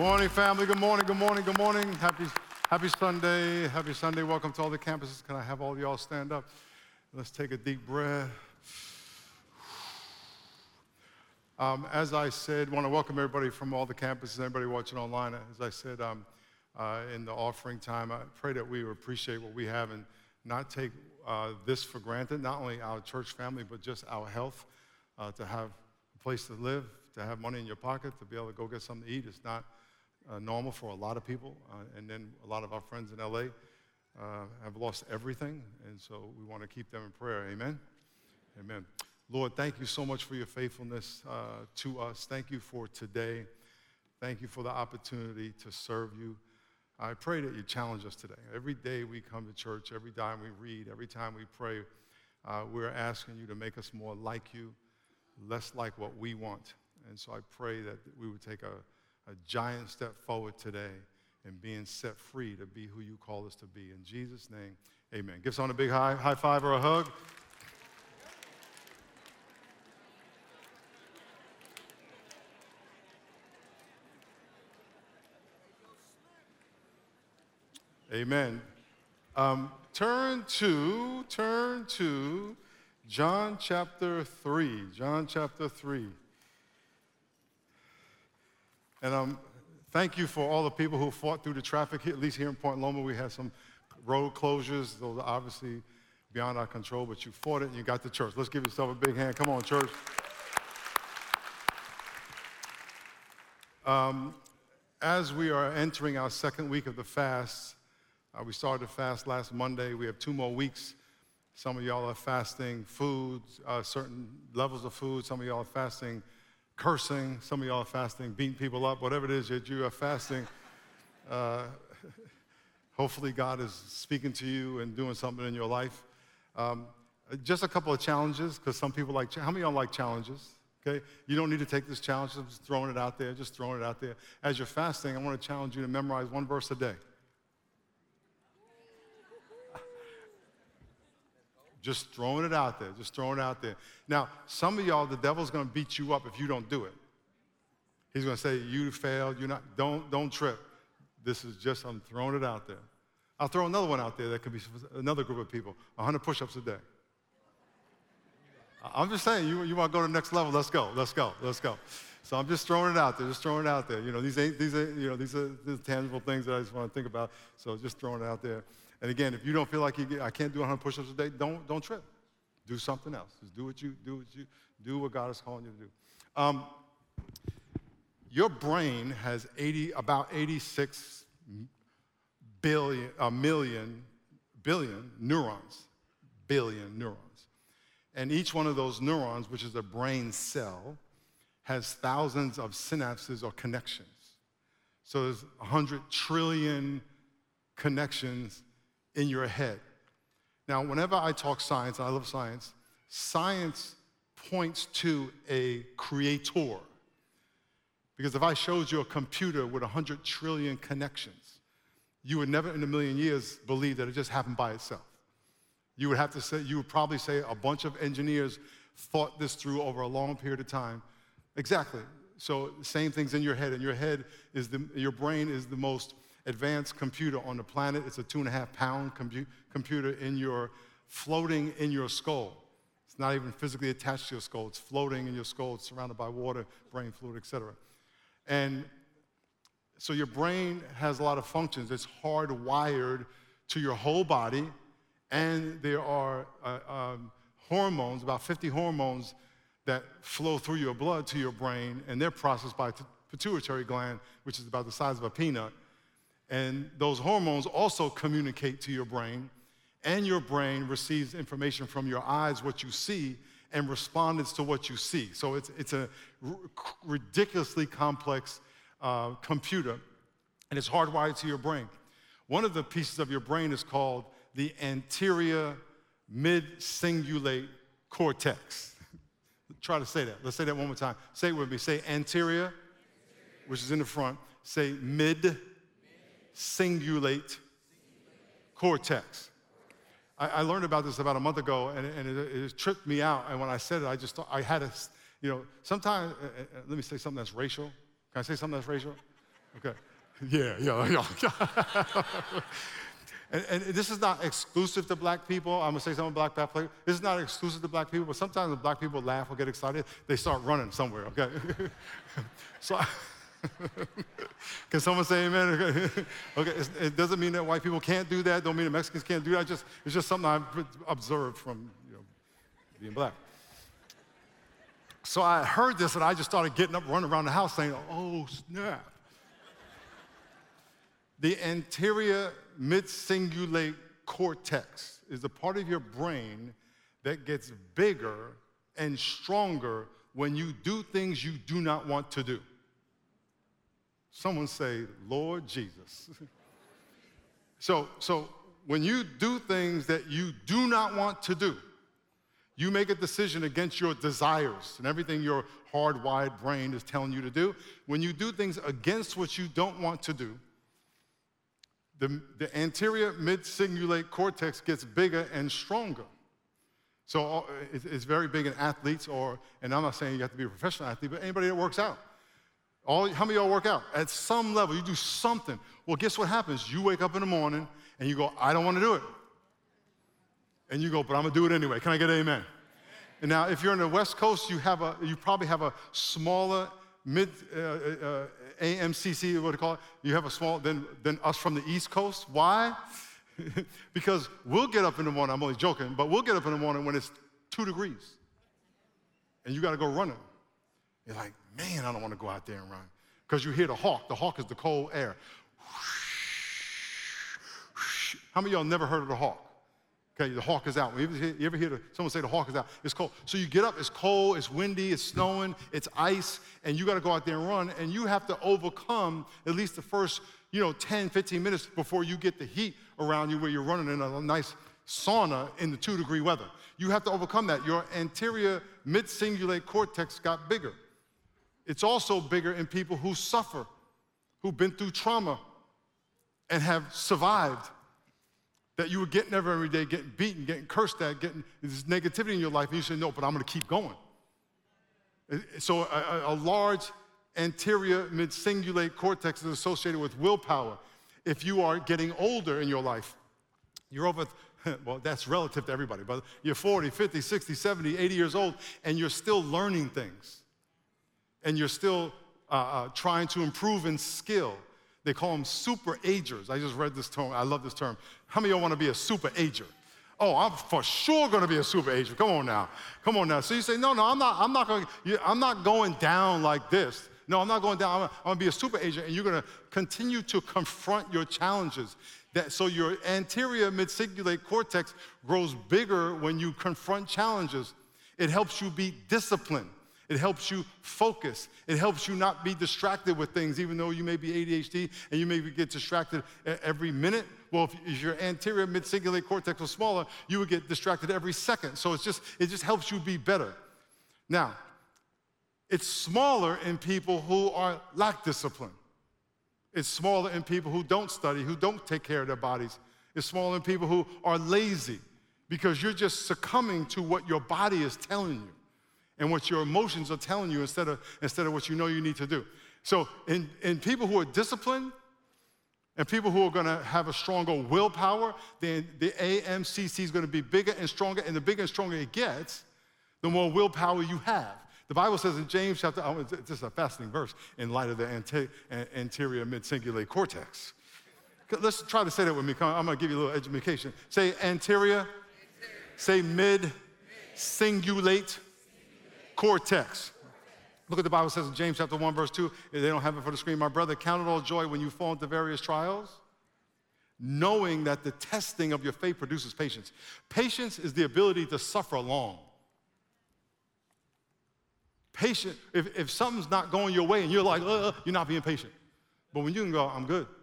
Morning, family. Good morning, good morning, good morning. Happy Sunday. Happy Sunday. Welcome to all the campuses. Can I have all of y'all stand up? Let's take a deep breath. As I said, I want to welcome everybody from all the campuses, everybody watching online. As I said in the offering time, I pray that we appreciate what we have and not take this for granted, not only our church family, but just our health, to have a place to live, to have money in your pocket, to be able to go get something to eat. It's not normal for a lot of people, and then a lot of our friends in LA have lost everything, and so we want to keep them in prayer. Amen? Amen. Lord, thank you so much for your faithfulness to us. Thank you for today. Thank you for the opportunity to serve you. I pray that you challenge us today. Every day we come to church, every time we read, every time we pray, we're asking you to make us more like you, less like what we want. And so I pray that we would take a giant step forward today in being set free to be who you call us to be. In Jesus' name, amen. Give someone a big high five or a hug. Amen. Turn to John chapter 3. John chapter 3. And thank you for all the people who fought through the traffic here. At least here in Point Loma, we had some road closures. Those are obviously beyond our control, but you fought it and you got to church. Let's give yourself a big hand. Come on, church. As we are entering our second week of the fast, we started the fast last Monday. We have 2 more weeks. Some of y'all are fasting food, certain levels of food. Some of y'all are fasting cursing. Some of y'all are fasting beating people up. Whatever it is that you are fasting, hopefully God is speaking to you and doing something in your life. Just a couple of challenges, because some people like, how many of y'all like challenges? Okay, you don't need to take this challenge. I'm just throwing it out there, just throwing it out there. As you're fasting, I want to challenge you to memorize 1 verse a day. Just throwing it out there, just throwing it out there. Now, some of y'all, the devil's going to beat you up if you don't do it. He's going to say, you failed, you're not, don't trip. This is just, I'm throwing it out there. I'll throw another one out there that could be another group of people, 100 push-ups a day. I'm just saying, you want to go to the next level, let's go. So I'm just throwing it out there, You know, these are the tangible things that I just want to think about, so just throwing it out there. And again, if you don't feel like I can't do 100 push-ups a day, don't trip. Do something else. Just do what God is calling you to do. Your brain has about 86 billion neurons. And each one of those neurons, which is a brain cell, has thousands of synapses or connections. So there's 100 trillion connections in your head. Now, whenever I talk science, and I love science, science points to a creator. Because if I showed you a computer with 100 trillion connections, you would never in a million years believe that it just happened by itself. You would probably say a bunch of engineers thought this through over a long period of time. Exactly. So same thing's in your head. And your brain is the most advanced computer on the planet. It's a 2.5-pound computer floating in your skull. It's not even physically attached to your skull. It's floating in your skull. It's surrounded by water, brain fluid, etc. And so your brain has a lot of functions. It's hardwired to your whole body, and there are hormones, about 50 hormones that flow through your blood to your brain, and they're processed by the pituitary gland, which is about the size of a peanut. And those hormones also communicate to your brain, and your brain receives information from your eyes, what you see, and responds to what you see. So it's a ridiculously complex computer, and it's hardwired to your brain. One of the pieces of your brain is called the anterior mid-cingulate cortex. Try to say that. Let's say that one more time. Say it with me. Say anterior, which is in the front. Say mid-cingulate cortex. I learned about this about a month ago, and it tripped me out. And when I said it, I just thought I had sometimes, let me say something that's racial. Can I say something that's racial? Okay. Yeah. And this is not exclusive to black people. I'm gonna say something about black people. This is not exclusive to black people, but sometimes when black people laugh or get excited, they start running somewhere, okay? So, can someone say amen? Okay, it doesn't mean that white people can't do that. Don't mean that Mexicans can't do that. It's just something I've observed from being black. So I heard this and I just started getting up, running around the house saying, oh, snap. The anterior mid-cingulate cortex is the part of your brain that gets bigger and stronger when you do things you do not want to do. Someone say, Lord Jesus. So when you do things that you do not want to do, you make a decision against your desires and everything your hardwired brain is telling you to do. When you do things against what you don't want to do, the anterior mid-cingulate cortex gets bigger and stronger. So it's very big in athletes, and I'm not saying you have to be a professional athlete, but anybody that works out. How many of y'all work out? At some level, you do something. Well, guess what happens? You wake up in the morning and you go, I don't want to do it. And you go, but I'm going to do it anyway. Can I get an amen? And now, if you're in the West Coast, you probably have a smaller AMCC, what do you call it? You have a small than us from the East Coast. Why? Because we'll get up in the morning, I'm only joking, but we'll get up in the morning when it's 2 degrees. And you got to go running. You're like, man, I don't want to go out there and run. Because you hear the hawk. The hawk is the cold air. How many of y'all never heard of the hawk? Okay, the hawk is out. You ever hear someone say the hawk is out? It's cold. So you get up, it's cold, it's windy, it's snowing, it's ice, and you got to go out there and run, and you have to overcome at least the first 10, 15 minutes before you get the heat around you where you're running in a nice sauna in the 2-degree weather. You have to overcome that. Your anterior mid-cingulate cortex got bigger. It's also bigger in people who suffer, who've been through trauma and have survived. That you were getting there every day, getting beaten, getting cursed at, getting this negativity in your life, and you say, no, but I'm going to keep going. So a large anterior mid-cingulate cortex is associated with willpower. If you are getting older in your life, you're over, well, that's relative to everybody, but you're 40, 50, 60, 70, 80 years old, and you're still learning things. And you're still trying to improve in skill. They call them super agers. I just read this term. I love this term. How many of y'all want to be a super ager? Oh, I'm for sure going to be a super ager. Come on now. So you say, no, I'm not going down like this. No, I'm not going down. I'm going to be a super ager, and you're going to continue to confront your challenges. So your anterior mid-cingulate cortex grows bigger when you confront challenges. It helps you be disciplined. It helps you focus. It helps you not be distracted with things, even though you may be ADHD and you may get distracted every minute. Well, if your anterior mid-cingulate cortex was smaller, you would get distracted every second. So it just helps you be better. Now, it's smaller in people who lack discipline. It's smaller in people who don't study, who don't take care of their bodies. It's smaller in people who are lazy because you're just succumbing to what your body is telling you and what your emotions are telling you instead of what you know you need to do. So in people who are disciplined and people who are going to have a stronger willpower, then the AMCC is going to be bigger and stronger, and the bigger and stronger it gets, the more willpower you have. The Bible says in James chapter, this is a fascinating verse in light of the anterior mid-cingulate cortex. Let's try to say that with me. Come on, I'm going to give you a little education. Say anterior. Say mid-cingulate cortex. Look what the Bible says in James chapter 1, verse 2. If they don't have it for the screen, my brother, count it all joy when you fall into various trials, knowing that the testing of your faith produces patience. Patience is the ability to suffer long. Patient, if something's not going your way and you're like, you're not being patient. But when you can go, I'm good.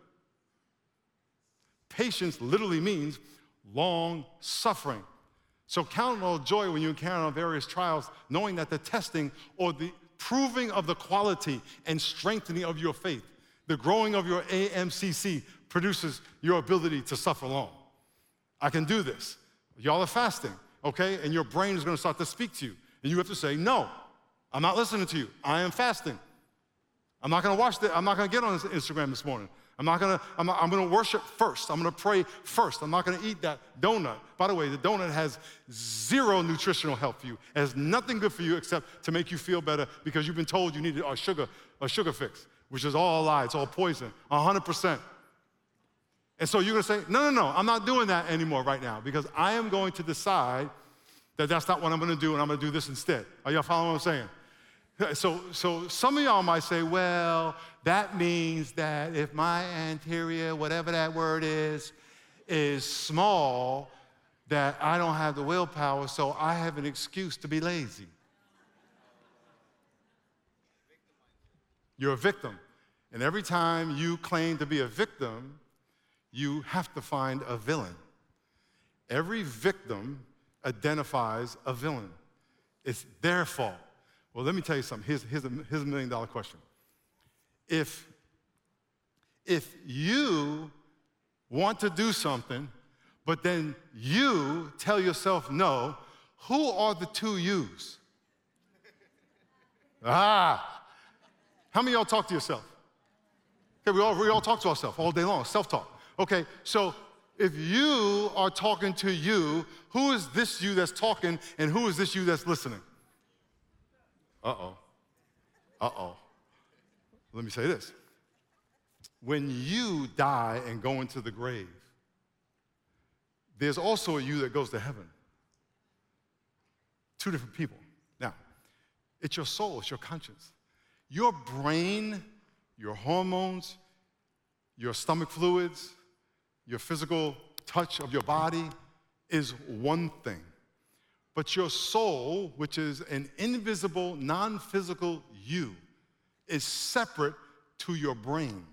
Patience literally means long suffering. So count it all joy when you encounter various trials, knowing that the testing or the proving of the quality and strengthening of your faith, the growing of your AMCC produces your ability to suffer long. I can do this. Y'all are fasting, okay? And your brain is going to start to speak to you. And you have to say, no, I'm not listening to you. I am fasting. I'm not going to get on Instagram this morning. I'm going to worship first. I'm going to pray first. I'm not going to eat that donut. By the way, the donut has zero nutritional health for you. It has nothing good for you except to make you feel better because you've been told you needed a sugar fix, which is all a lie. It's all poison, 100%. And so you're going to say, no, I'm not doing that anymore right now because I am going to decide that that's not what I'm going to do and I'm going to do this instead. Are y'all following what I'm saying? So some of y'all might say, well, that means that if my anterior, whatever that word is small, that I don't have the willpower, so I have an excuse to be lazy. You're a victim. And every time you claim to be a victim, you have to find a villain. Every victim identifies a villain. It's their fault. Well, let me tell you something. Here's a million-dollar question. If you want to do something, but then you tell yourself no, who are the two yous? How many of y'all talk to yourself? Okay, we all talk to ourselves all day long, self-talk. Okay, so if you are talking to you, who is this you that's talking and who is this you that's listening? Uh-oh. Let me say this. When you die and go into the grave, there's also a you that goes to heaven. Two different people. Now, it's your soul, it's your conscience. Your brain, your hormones, your stomach fluids, your physical touch of your body is one thing. But your soul, which is an invisible, non-physical you, is separate to your brain.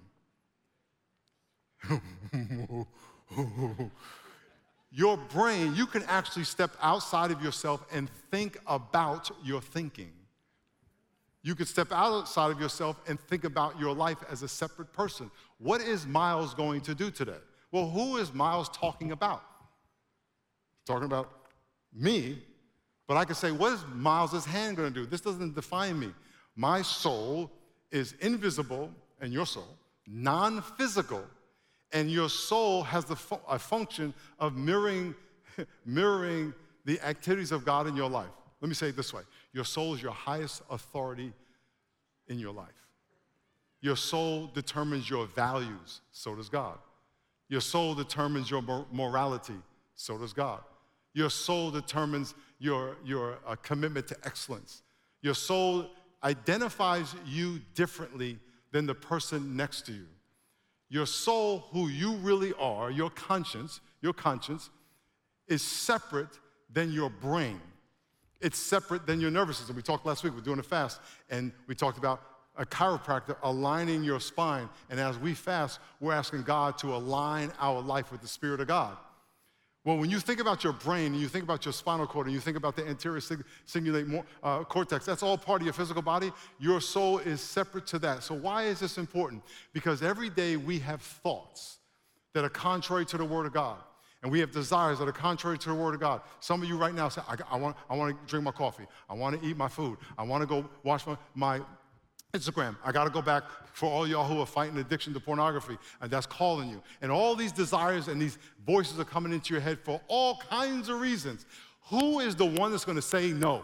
Your brain, you can actually step outside of yourself and think about your thinking. You could step outside of yourself and think about your life as a separate person. What is Miles going to do today? Well, who is Miles talking about? Talking about me, but I could say, what is Miles' hand going to do? This doesn't define me. My soul is invisible, and your soul, non-physical, and your soul has a function of mirroring the activities of God in your life. Let me say it this way. Your soul is your highest authority in your life. Your soul determines your values, so does God. Your soul determines your morality, so does God. Your soul determines your commitment to excellence. Your soul identifies you differently than the person next to you. Your soul, who you really are, your conscience is separate than your brain. It's separate than your nervous system. We talked last week, we're doing a fast, and we talked about a chiropractor aligning your spine. And as we fast, we're asking God to align our life with the Spirit of God. Well, when you think about your brain, and you think about your spinal cord, and you think about the anterior cingulate cortex, that's all part of your physical body. Your soul is separate to that. So why is this important? Because every day we have thoughts that are contrary to the Word of God. And we have desires that are contrary to the Word of God. Some of you right now say, I want to drink my coffee. I want to eat my food. I want to go watch my Instagram. I got to go back for all y'all who are fighting addiction to pornography, and that's calling you. And all these desires and these voices are coming into your head for all kinds of reasons. Who is the one that's going to say no?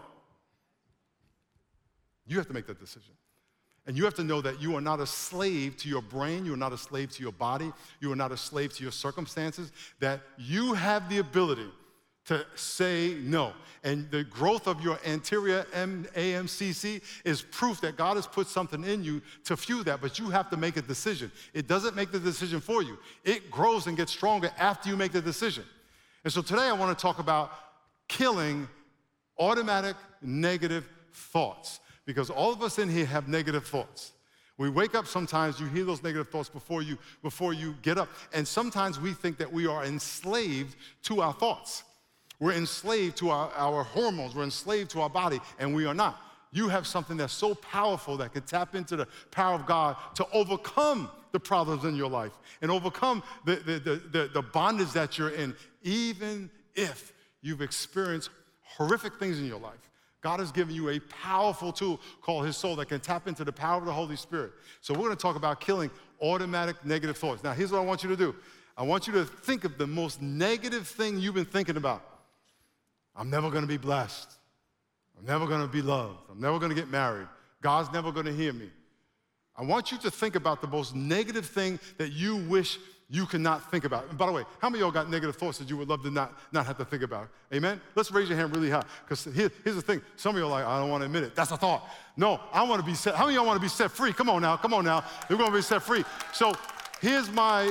You have to make that decision. And you have to know that you are not a slave to your brain, you are not a slave to your body, you are not a slave to your circumstances, that you have the ability to say no. And the growth of your anterior AMCC is proof that God has put something in you to fuel that, but you have to make a decision. It doesn't make the decision for you. It grows and gets stronger after you make the decision. And so today I want to talk about killing automatic negative thoughts, because all of us in here have negative thoughts. We wake up sometimes, you hear those negative thoughts before you get up, and sometimes we think that we are enslaved to our thoughts. We're enslaved to our hormones. We're enslaved to our body, and we are not. You have something that's so powerful that can tap into the power of God to overcome the problems in your life and overcome the bondage that you're in, even if you've experienced horrific things in your life. God has given you a powerful tool called his soul that can tap into the power of the Holy Spirit. So we're going to talk about killing automatic negative thoughts. Now, here's what I want you to do. I want you to think of the most negative thing you've been thinking about. I'm never going to be blessed. I'm never going to be loved. I'm never going to get married. God's never going to hear me. I want you to think about the most negative thing that you wish you could not think about. And by the way, how many of y'all got negative thoughts that you would love to not have to think about? Amen? Let's raise your hand really high. Because here's the thing. Some of y'all are like, I don't want to admit it. That's a thought. No, I want to be set. How many of y'all want to be set free? Come on now. Come on now. We're going to be set free. So here's my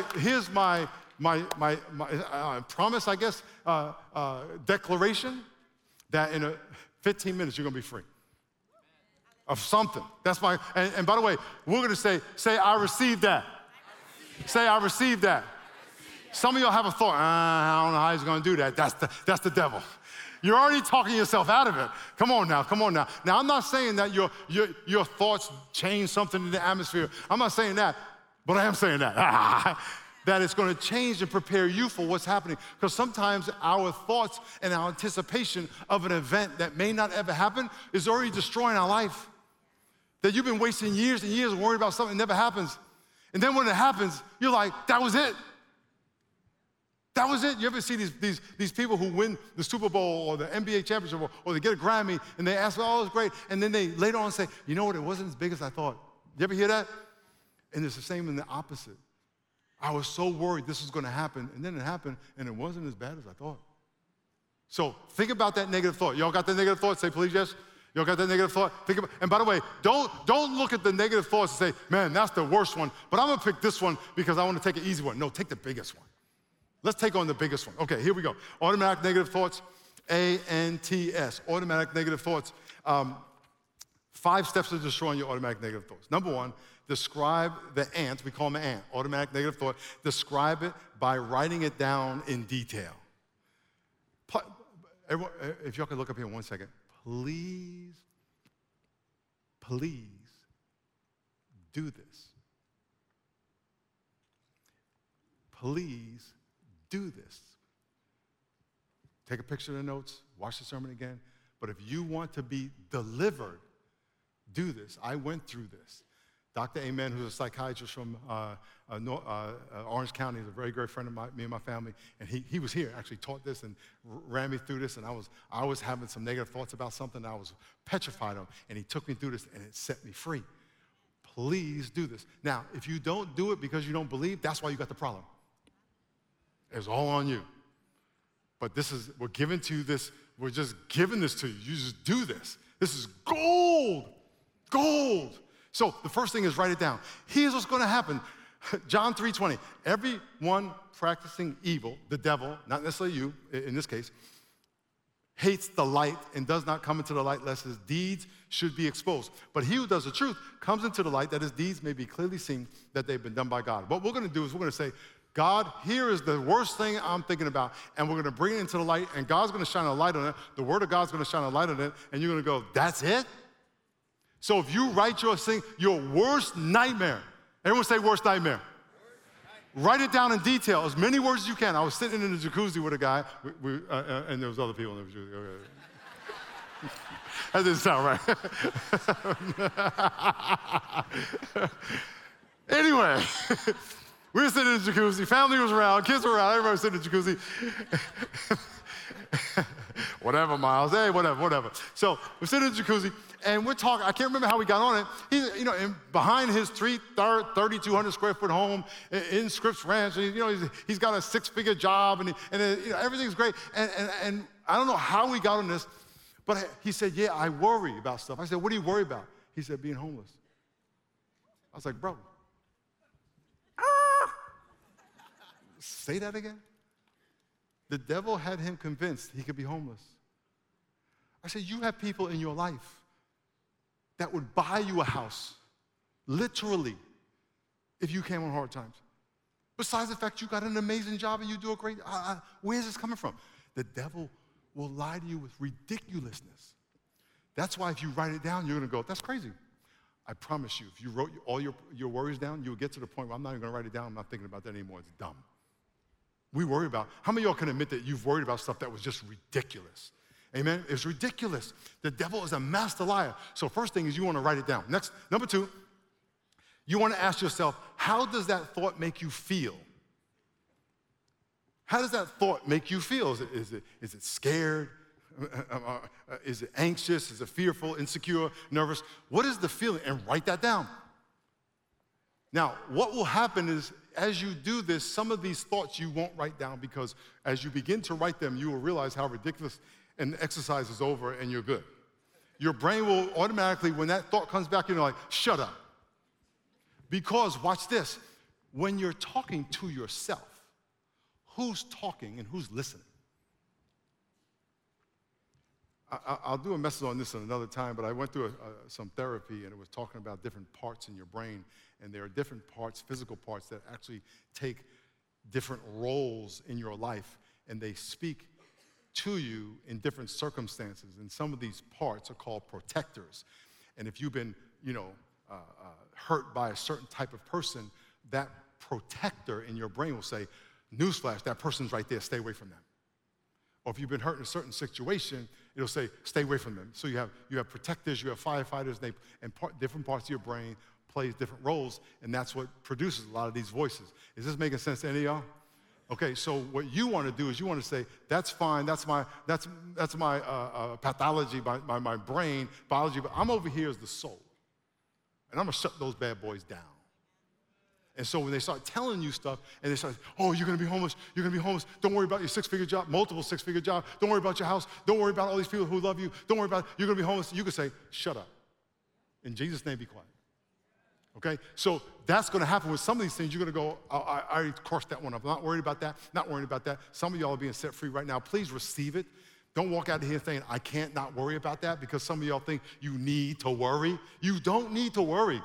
promise, I guess, declaration that in 15 minutes you're going to be free of something. That's my, and by the way, we're going to say, I received that. Say, I received that. Some of y'all have a thought, I don't know how he's going to do that. That's the devil. You're already talking yourself out of it. Come on now, come on now. Now, I'm not saying that your thoughts change something in the atmosphere. I'm not saying that, but I am saying that. That it's going to change and prepare you for what's happening. Because sometimes our thoughts and our anticipation of an event that may not ever happen is already destroying our life. That you've been wasting years and years worrying about something that never happens. And then when it happens, you're like, that was it. That was it. You ever see these people who win the Super Bowl or the NBA championship or they get a Grammy and they ask, oh, it was great. And then they later on say, you know what, it wasn't as big as I thought. You ever hear that? And it's the same in the opposite. I was so worried this was going to happen, and then it happened, and it wasn't as bad as I thought. So think about that negative thought. Y'all got that negative thought? Say, please, yes. Y'all got that negative thought? And by the way, don't look at the negative thoughts and say, man, that's the worst one, but I'm going to pick this one because I want to take an easy one. No, take the biggest one. Let's take on the biggest one. Okay, here we go. Automatic negative thoughts, ANTS, automatic negative thoughts. 5 steps to destroying your automatic negative thoughts. Number 1, describe the ant, we call them an ant, automatic negative thought. Describe it by writing it down in detail. Everyone, if y'all can look up here 1 second. Please do this. Please do this. Take a picture of the notes, watch the sermon again. But if you want to be delivered, do this. I went through this. Dr. Amen, who's a psychiatrist from Orange County, is a very great friend of me and my family, and he was here, actually taught this and ran me through this, and I was having some negative thoughts about something I was petrified of, and he took me through this, and it set me free. Please do this. Now, if you don't do it because you don't believe, that's why you got the problem. It's all on you. But we're giving to you this, we're just giving this to you. You just do this. This is gold. Gold. So the first thing is write it down. Here's what's going to happen. John 3:20. Everyone practicing evil, the devil, not necessarily you in this case, hates the light and does not come into the light lest his deeds should be exposed. But he who does the truth comes into the light that his deeds may be clearly seen that they've been done by God. What we're going to do is we're going to say, God, here is the worst thing I'm thinking about, and we're going to bring it into the light, and God's going to shine a light on it. The Word of God's going to shine a light on it, and you're going to go, that's it? So if you write your worst nightmare, everyone say worst nightmare. Write it down in detail, as many words as you can. I was sitting in the jacuzzi with a guy, and there was other people in the jacuzzi. That didn't sound right. Anyway, we were sitting in the jacuzzi, family was around, kids were around, everybody was sitting in the jacuzzi. Whatever, Miles, hey, whatever. So we're sitting in the jacuzzi, and we're talking. I can't remember how we got on it. He's, behind his 3,200 square foot home in Scripps Ranch. He's got a 6-figure job, and everything's great. And I don't know how we got on this, but he said, "Yeah, I worry about stuff." I said, "What do you worry about?" He said, "Being homeless." I was like, "Bro, say that again." The devil had him convinced he could be homeless. I said, you have people in your life that would buy you a house, literally, if you came on hard times. Besides the fact you got an amazing job and you do a great, where's this coming from? The devil will lie to you with ridiculousness. That's why if you write it down, you're going to go, that's crazy. I promise you, if you wrote all your worries down, you'll get to the point where I'm not even going to write it down. I'm not thinking about that anymore. It's dumb. We worry about, how many of y'all can admit that you've worried about stuff that was just ridiculous? Amen? It's ridiculous. The devil is a master liar. So first thing is you want to write it down. Next, number two, you want to ask yourself, how does that thought make you feel? How does that thought make you feel? Is it scared? Is it anxious? Is it fearful, insecure, nervous? What is the feeling? And write that down. Now, what will happen is as you do this, some of these thoughts you won't write down because as you begin to write them, you will realize how ridiculous, and the exercise is over and you're good. Your brain will automatically, when that thought comes back, you're like, shut up. Because, watch this, when you're talking to yourself, who's talking and who's listening? I'll do a message on this another time, but I went through some therapy and it was talking about different parts in your brain, and there are different parts, physical parts, that actually take different roles in your life, and they speak to you in different circumstances. And some of these parts are called protectors. And if you've been, hurt by a certain type of person, that protector in your brain will say, newsflash, that person's right there, stay away from them. Or if you've been hurt in a certain situation, it'll say, stay away from them. So you have protectors, you have firefighters, different parts of your brain plays different roles, and that's what produces a lot of these voices. Is this making sense to any of y'all? Okay, so what you want to do is you want to say, that's fine, that's my pathology, my brain, biology, but I'm over here as the soul. And I'm going to shut those bad boys down. And so when they start telling you stuff, and they start, oh, you're going to be homeless, don't worry about your six-figure job, multiple six-figure job, don't worry about your house, don't worry about all these people who love you, don't worry about, you're going to be homeless, you can say, shut up. In Jesus' name, be quiet. Okay? So that's going to happen with some of these things. You're going to go, I already crossed that one up. I'm not worried about that, not worried about that. Some of y'all are being set free right now. Please receive it. Don't walk out of here saying, I can't not worry about that, because some of y'all think you need to worry. You don't need to worry.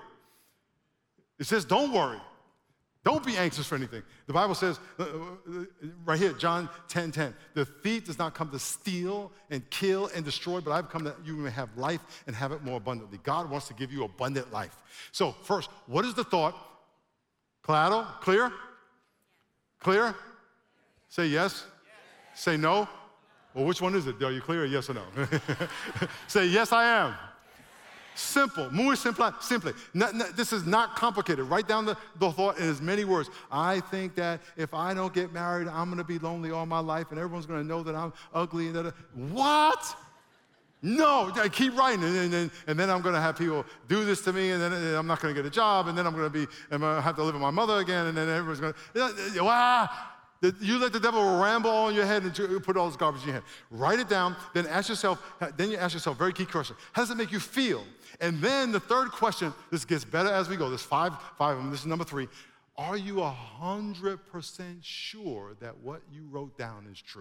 It says don't worry. Don't be anxious for anything. The Bible says, right here, John 10:10, the thief does not come to steal and kill and destroy, but I've come that you may have life and have it more abundantly. God wants to give you abundant life. So first, what is the thought? Claro, clear? Clear? Say yes. Say no. Well, which one is it? Are you clear, yes or no? Say, yes, I am. Simple, muy simple, simply. This is not complicated. Write down the thought in as many words. I think that if I don't get married, I'm going to be lonely all my life, and everyone's going to know that I'm ugly. And that. What? No, I keep writing, and then I'm going to have people do this to me, and then I'm not going to get a job, and then I'm going to have to live with my mother again, and then everyone's going to, wow. You let the devil ramble on your head and put all this garbage in your head. Write it down, then you ask yourself, very key question, how does it make you feel? And then the third question, this gets better as we go. There's five of them. This is number 3. Are you 100% sure that what you wrote down is true?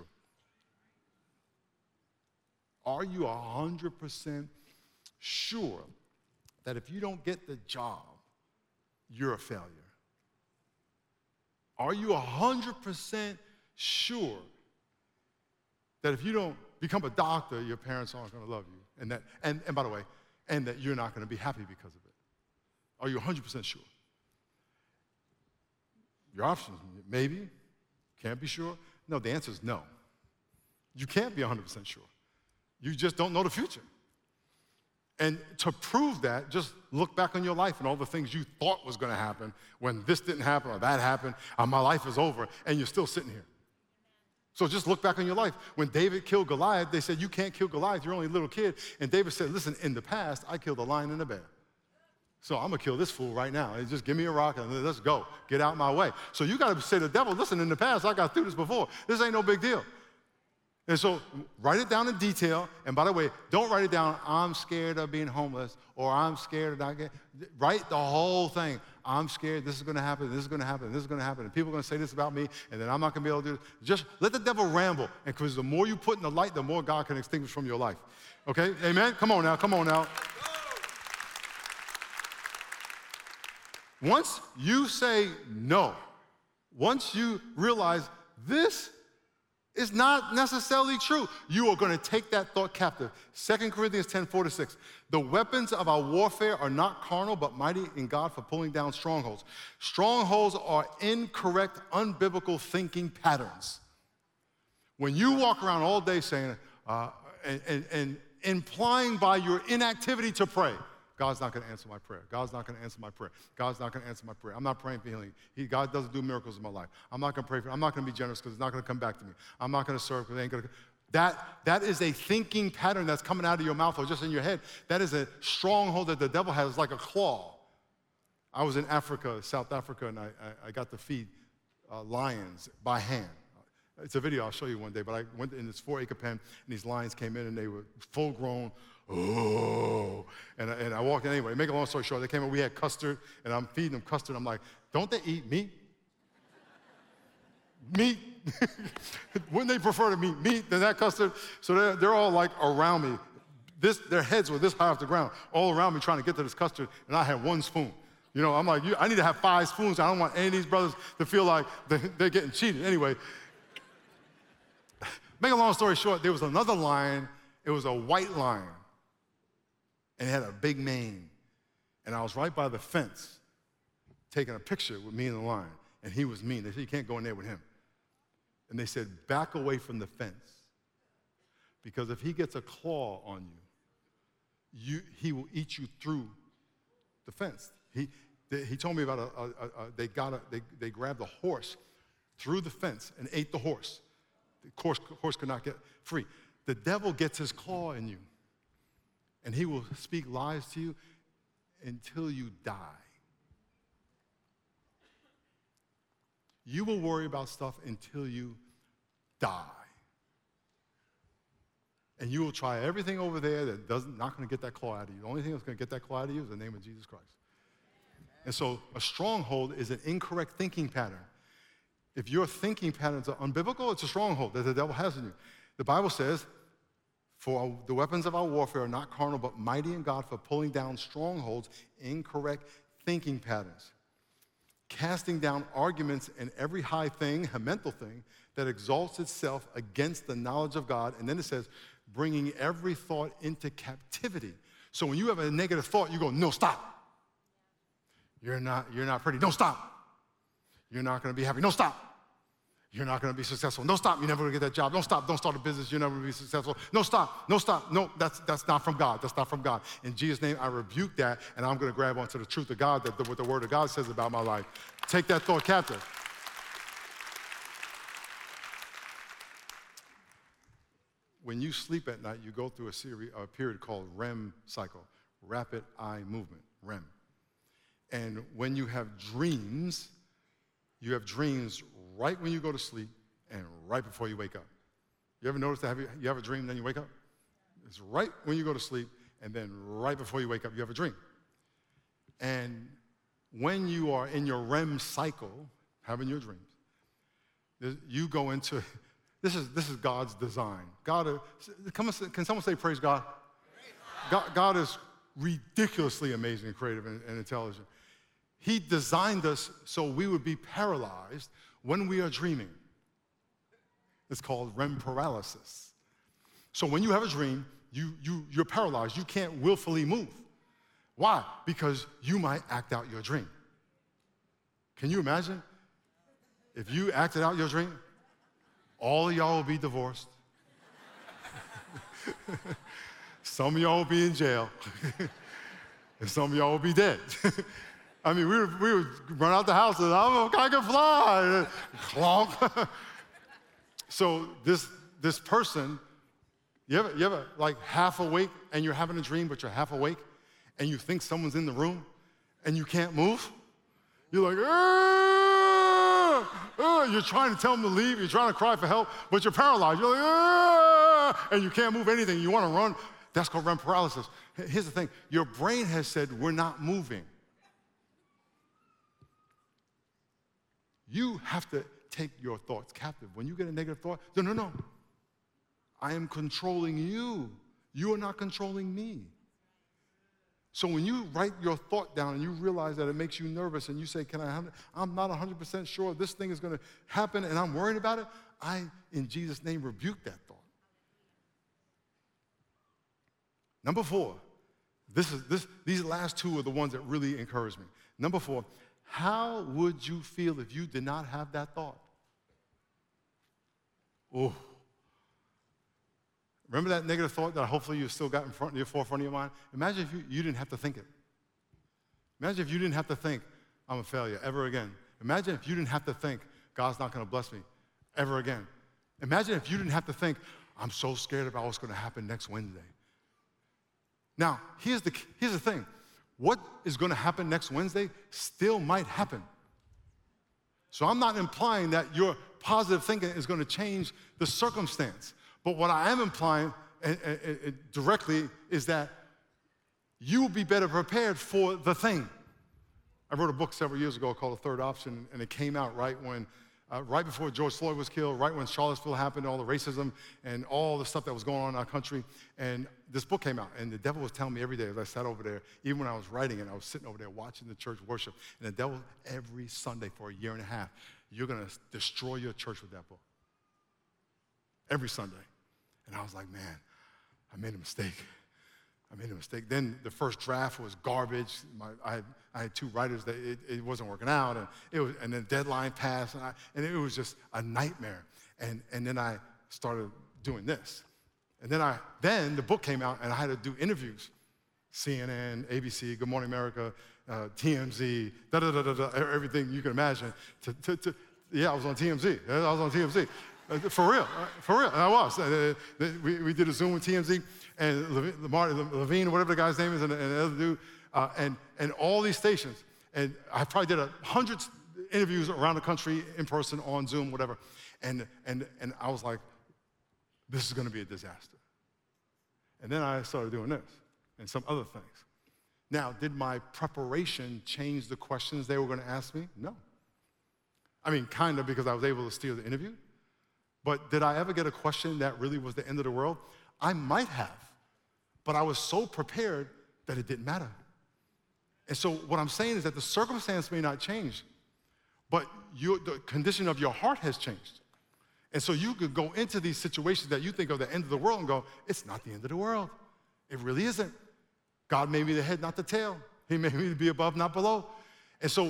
Are you 100% sure that if you don't get the job, you're a failure? Are you 100% sure that if you don't become a doctor, your parents aren't going to love you? And by the way, and that you're not going to be happy because of it? Are you 100% sure? Your options, maybe, can't be sure. No, the answer is no. You can't be 100% sure. You just don't know the future. And to prove that, just look back on your life and all the things you thought was going to happen when this didn't happen or that happened, my life is over, and you're still sitting here. So just look back on your life. When David killed Goliath, they said, you can't kill Goliath, you're only a little kid. And David said, listen, in the past, I killed a lion and a bear. So I'm going to kill this fool right now. And just give me a rock and let's go. Get out my way. So you got to say to the devil, listen, in the past, I got through this before. This ain't no big deal. And so write it down in detail. And by the way, don't write it down, I'm scared of being homeless, or I'm scared of not getting. Write the whole thing. I'm scared, this is going to happen, this is going to happen, this is going to happen, and people are going to say this about me, and then I'm not going to be able to do it. Just let the devil ramble, and because the more you put in the light, the more God can extinguish from your life. Okay? Amen? Come on now, come on now. Once you say no, once you realize this is not necessarily true, you are going to take that thought captive. 2 Corinthians 10:4-6. The weapons of our warfare are not carnal, but mighty in God for pulling down strongholds. Strongholds are incorrect, unbiblical thinking patterns. When you walk around all day saying, and implying by your inactivity to pray, God's not going to answer my prayer. God's not going to answer my prayer. God's not going to answer my prayer. I'm not praying for healing. God doesn't do miracles in my life. I'm not going to pray for. I'm not going to be generous because it's not going to come back to me. I'm not going to serve because it ain't going to. That is a thinking pattern that's coming out of your mouth or just in your head. That is a stronghold that the devil has, like a claw. I was in Africa, South Africa, and I got to feed lions by hand. It's a video I'll show you one day, but I went in this 4-acre pen, and these lions came in, and they were full grown. Oh, and I walked in anyway. Make a long story short, they came in, we had custard, and I'm feeding them custard. I'm like, don't they eat meat? Meat? Wouldn't they prefer to eat meat than that custard? So they're all like around me. Their heads were this high off the ground, all around me trying to get to this custard, and I had 1 spoon. You know, I'm like, I need to have 5 spoons. I don't want any of these brothers to feel like they're getting cheated. Anyway, make a long story short, there was another lion. It was a white lion, and it had a big mane. And I was right by the fence taking a picture with me and the lion, and he was mean. They said, you can't go in there with him. And they said, back away from the fence, because if he gets a claw on you, he will eat you through the fence. He told me about they grabbed a horse through the fence and ate the horse. The horse could not get free. The devil gets his claw in you, and he will speak lies to you until you die. You will worry about stuff until you die. And you will try everything over there that not going to get that claw out of you. The only thing that's going to get that claw out of you is the name of Jesus Christ. And so a stronghold is an incorrect thinking pattern. If your thinking patterns are unbiblical, it's a stronghold that the devil has in you. The Bible says, for the weapons of our warfare are not carnal, but mighty in God for pulling down strongholds, incorrect thinking patterns. Casting down arguments and every high thing, a mental thing, that exalts itself against the knowledge of God. And then it says, bringing every thought into captivity. So when you have a negative thought, you go, no, stop. You're not pretty. No, stop. You're not going to be happy. No, stop. You're not going to be successful. No, stop. You're never going to get that job. Don't stop. Don't start a business. You're never going to be successful. No, stop. No, stop. No, that's not from God. That's not from God. In Jesus' name, I rebuke that, and I'm going to grab onto the truth of God, what the Word of God says about my life. Take that thought captive. When you sleep at night, you go through a period called REM cycle, rapid eye movement, REM. And when you have dreams right when you go to sleep and right before you wake up. You ever notice that? You have a dream, then you wake up? It's right when you go to sleep, and then right before you wake up, you have a dream. And when you are in your REM cycle, having your dreams, you go into, this is God's design. Can someone say praise God? God is ridiculously amazing, creative, and intelligent. He designed us so we would be paralyzed when we are dreaming. It's called REM paralysis. So when you have a dream, you're paralyzed. You can't willfully move. Why? Because you might act out your dream. Can you imagine? If you acted out your dream, all of y'all will be divorced. Some of y'all will be in jail. And some of y'all will be dead. I mean, we would run out the house and I can fly. Clonk. So this person, you ever like half awake and you're having a dream, but you're half awake and you think someone's in the room and you can't move? You're like, you're trying to tell them to leave, you're trying to cry for help, but you're paralyzed. You're like, and you can't move anything. You want to run. That's called REM paralysis. Here's the thing. Your brain has said, we're not moving. You have to take your thoughts captive. When you get a negative thought, no. I am controlling you. You are not controlling me. So when you write your thought down and you realize that it makes you nervous and you say, can I have it? I'm not 100% sure this thing is going to happen and I'm worried about it. I, in Jesus' name, rebuke that thought. Number 4, these last 2 are the ones that really encourage me. Number 4, how would you feel if you did not have that thought? Oh. Remember that negative thought that hopefully you still got in front of your forefront of your mind? Imagine if you didn't have to think it. Imagine if you didn't have to think, I'm a failure ever again. Imagine if you didn't have to think, God's not going to bless me ever again. Imagine if you didn't have to think, I'm so scared about what's going to happen next Wednesday. Now, here's the thing. What is going to happen next Wednesday still might happen. So I'm not implying that your positive thinking is going to change the circumstance. But what I am implying directly is that you will be better prepared for the thing. I wrote a book several years ago called The Third Option, and it came out right before George Floyd was killed, right when Charlottesville happened, all the racism and all the stuff that was going on in our country. And this book came out, and the devil was telling me every day as I sat over there, even when I was writing it, I was sitting over there watching the church worship, and the devil every Sunday for a year and a half, you're going to destroy your church with that book. Every Sunday. And I was like, man, I made a mistake. Then the first draft was garbage. I had two writers that it wasn't working out, and then the deadline passed, and it was just a nightmare. And then I started doing this. And then the book came out, and I had to do interviews. CNN, ABC, Good Morning America, TMZ, everything you can imagine. Yeah, I was on TMZ. For real, I was. We did a Zoom with TMZ, and Levine, whatever the guy's name is, and the other dude, and all these stations. And I probably did 100 interviews around the country in person, on Zoom, whatever. And I was like, this is going to be a disaster. And then I started doing this and some other things. Now, did my preparation change the questions they were going to ask me? No. I mean, kind of, because I was able to steer the interview. But did I ever get a question that really was the end of the world? I might have, but I was so prepared that it didn't matter. And so what I'm saying is that the circumstance may not change, but the condition of your heart has changed. And so you could go into these situations that you think are the end of the world and go, it's not the end of the world. It really isn't. God made me the head, not the tail. He made me to be above, not below. And so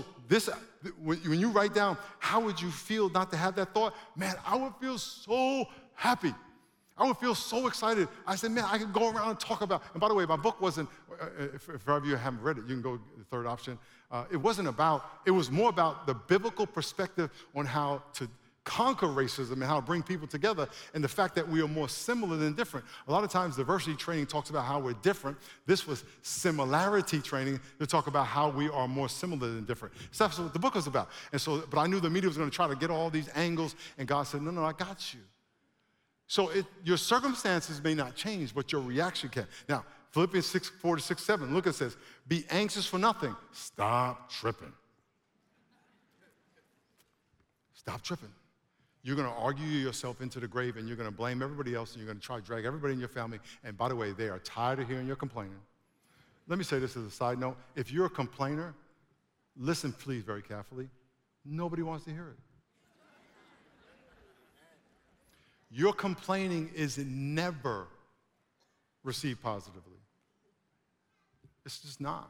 when you write down, how would you feel not to have that thought? Man, I would feel so happy. I would feel so excited. I said, man, I could go around and talk about, and by the way, my book wasn't, if any of you haven't read it, you can go to The Third Option. It was more about the biblical perspective on how to conquer racism and how to bring people together, and the fact that we are more similar than different. A lot of times diversity training talks about how we're different. This was similarity training to talk about how we are more similar than different. So that's what the book was about. And so, but I knew the media was going to try to get all these angles, and God said, no, I got you. So your circumstances may not change, but your reaction can. Now, Philippians 6:4-6-7, look, it says, be anxious for nothing. Stop tripping. Stop tripping. You're going to argue yourself into the grave, and you're going to blame everybody else, and you're going to try to drag everybody in your family. And by the way, they are tired of hearing your complaining. Let me say this as a side note. If you're a complainer, listen, please, very carefully. Nobody wants to hear it. Your complaining is never received positively. It's just not.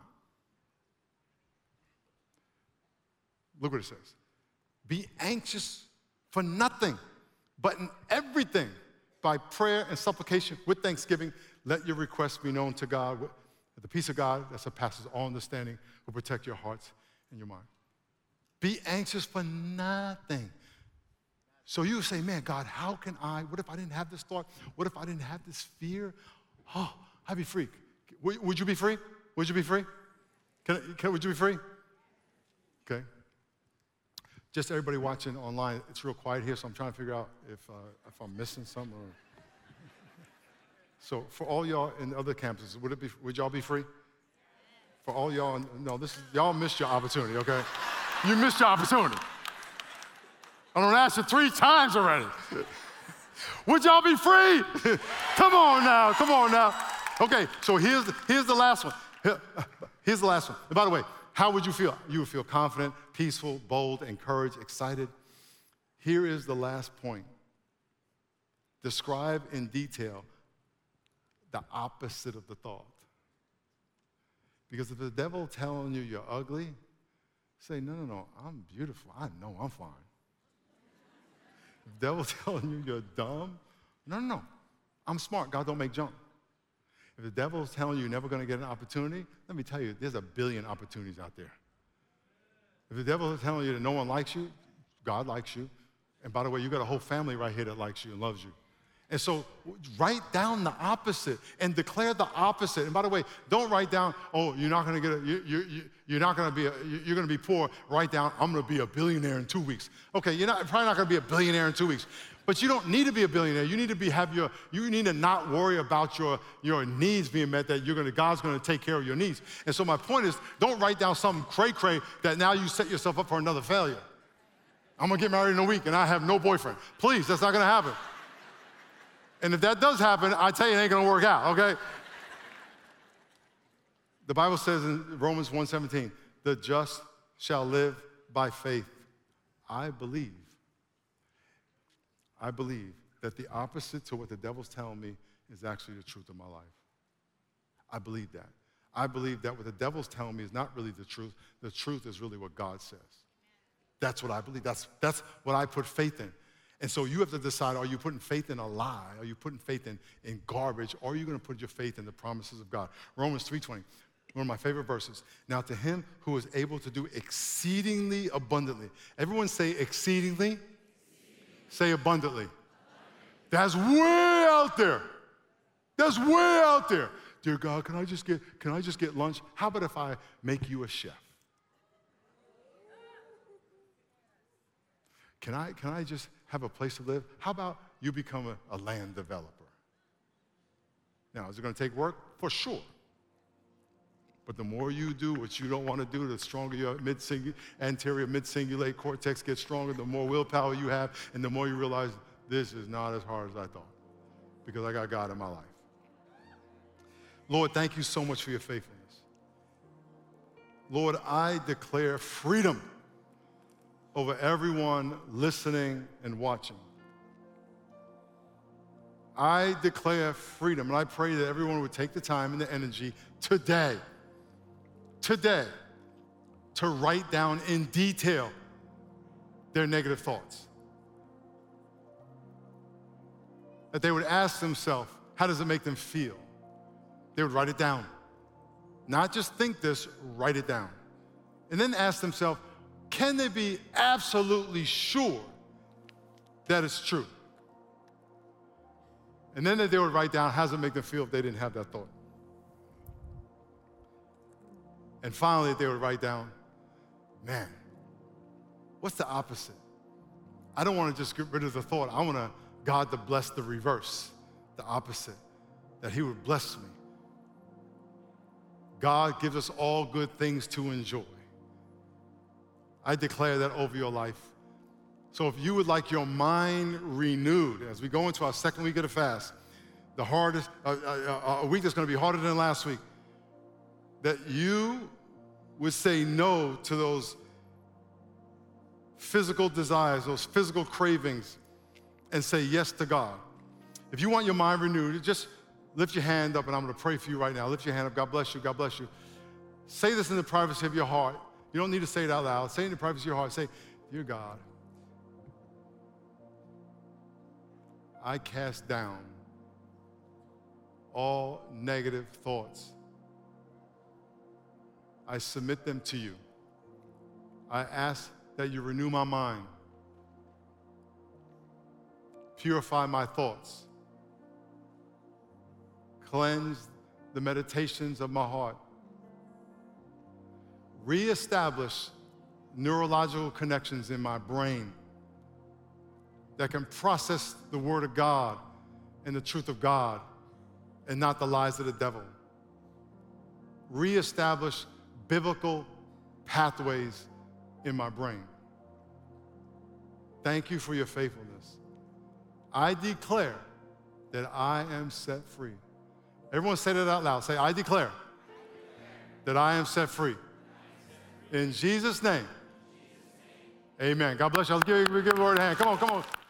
Look what it says. Be anxious for nothing, but in everything, by prayer and supplication with thanksgiving, let your requests be known to God. The peace of God that surpasses all understanding will protect your hearts and your mind. Be anxious for nothing. So you say, man, God, how can what if I didn't have this thought? What if I didn't have this fear? Oh, I'd be free. Would you be free? Would you be free? Would you be free? Okay. Just everybody watching online, it's real quiet here, so I'm trying to figure out if I'm missing something. So for all y'all in other campuses, would y'all be free? For all y'all, no, y'all missed your opportunity, okay? You missed your opportunity. I don't ask you 3 times already. Would y'all be free? Come on now. Okay, so here's the last one. Here's the last one. And by the way, how would you feel? You would feel confident, peaceful, bold, encouraged, excited. Here is the last point. Describe in detail the opposite of the thought. Because if the devil telling you you're ugly, say, no, I'm beautiful. I know I'm fine. If the devil telling you you're dumb, no, I'm smart. God don't make junk. If the devil is telling you you're never going to get an opportunity, let me tell you, there's a billion opportunities out there. If the devil is telling you that no one likes you, God likes you. And by the way, you got a whole family right here that likes you and loves you. And so write down the opposite and declare the opposite. And by the way, don't write down, oh, you're not going to get you're going to be poor. Write down, I'm going to be a billionaire in 2 weeks. Okay, you're probably not going to be a billionaire in 2 weeks. But you don't need to be a billionaire. You need to you need to not worry about your needs being met, that God's going to take care of your needs. And so my point is, don't write down something cray-cray that now you set yourself up for another failure. I'm going to get married in a week and I have no boyfriend. Please, that's not going to happen. And if that does happen, I tell you, it ain't going to work out, okay? The Bible says in Romans 1:17, the just shall live by faith. I believe that the opposite to what the devil's telling me is actually the truth of my life. I believe that. I believe that what the devil's telling me is not really the truth. The truth is really what God says. That's what I believe. That's what I put faith in. And so you have to decide, are you putting faith in a lie? Are you putting faith in garbage? Or are you going to put your faith in the promises of God? Romans 3:20, one of my favorite verses. Now to him who is able to do exceedingly abundantly. Everyone say exceedingly. Say abundantly. That's way out there. That's way out there. Dear God, can I just get lunch? How about if I make you a chef? Can I just have a place to live? How about you become a land developer? Now, is it going to take work? For sure. But the more you do what you don't want to do, the stronger your anterior mid-cingulate cortex gets stronger, the more willpower you have, and the more you realize this is not as hard as I thought, because I got God in my life. Lord, thank you so much for your faithfulness. Lord, I declare freedom over everyone listening and watching. I declare freedom, and I pray that everyone would take the time and the energy today, to write down in detail their negative thoughts. That they would ask themselves, how does it make them feel? They would write it down. Not just think this, write it down. And then ask themselves, can they be absolutely sure that it's true? And then they would write down, how does it make them feel if they didn't have that thought? And finally, they would write down, man, what's the opposite? I don't want to just get rid of the thought. I want God to bless the reverse, the opposite, that he would bless me. God gives us all good things to enjoy. I declare that over your life. So if you would like your mind renewed, as we go into our second week of the fast, the hardest, a week that's going to be harder than last week, that you would say no to those physical desires, those physical cravings, and say yes to God. If you want your mind renewed, just lift your hand up, and I'm going to pray for you right now. Lift your hand up. God bless you. God bless you. Say this in the privacy of your heart. You don't need to say it out loud. Say it in the privacy of your heart. Say, dear God, I cast down all negative thoughts. I submit them to you. I ask that you renew my mind, purify my thoughts, cleanse the meditations of my heart, reestablish neurological connections in my brain that can process the Word of God and the truth of God and not the lies of the devil. Reestablish biblical pathways in my brain. Thank you for your faithfulness. I declare that I am set free. Everyone say that out loud. Say, I declare that I am set free. In Jesus' name, amen. God bless you. I'll give a word a hand. Come on, come on.